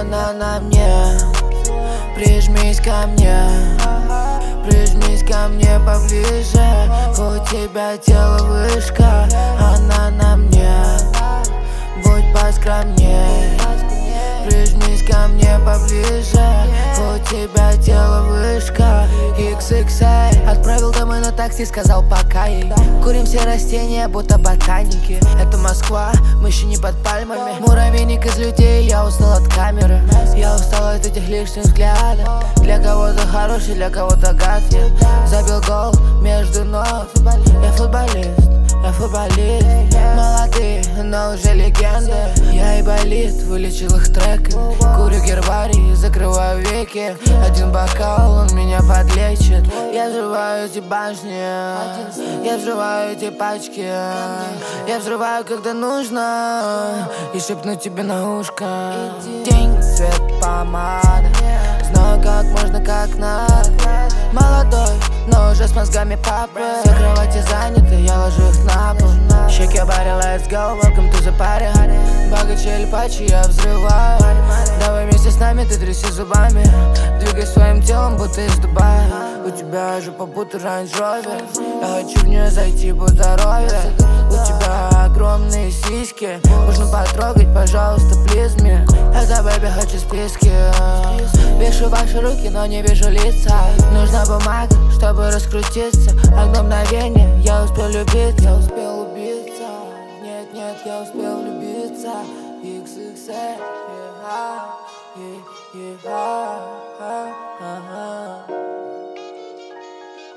она на мне. Прижмись ко мне, прижмись ко мне поближе. У тебя тело вышка, она на мне. Будь поскромней, прижмись ко мне поближе. У тебя тело вышка, XXL. Отправил домой на такси, сказал пока ей. Курим все растения, будто ботаники. Это Москва, мы еще не под пальмами. Муравейник из людей, я устал от камеры. Я устал от этих лишних взглядов. Для кого-то хороший, для кого-то гадкий. Забил гол между ног. Я футболист, я футболист. Молодые, но уже легенды. Я и болит, вылечил их треками. Курю гербарий, закрываю веки. Один бокал, он меня подлечит. Я взрываю эти башни, я взрываю эти пачки. Я взрываю, когда нужно, и шепну тебе на ушко. День, цвет, помада. Знаю, как можно, как надо. Молодой, но уже с мозгами папы. Все кровати заняты, я ложу их на пол. Shake your body, let's go, welcome to the party. Богаче или паче, я взрываю. Давай вместе с нами, ты тряси зубами. Двигай своим телом, будто из Дубая. У тебя жопа будто Range Rover. Я хочу в нее зайти, будто ровер. У тебя огромные сиськи. Можно потрогать, пожалуйста, please me. Это бэби, хочу списки. Вижу ваши руки, но не вижу лица. Нужна бумага, чтобы раскрутиться. Одно мгновение, я успел любить. Я успел убиться. Нет, нет, я успел влюбиться. XXL,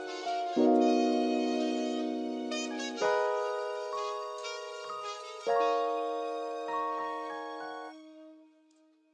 yeah.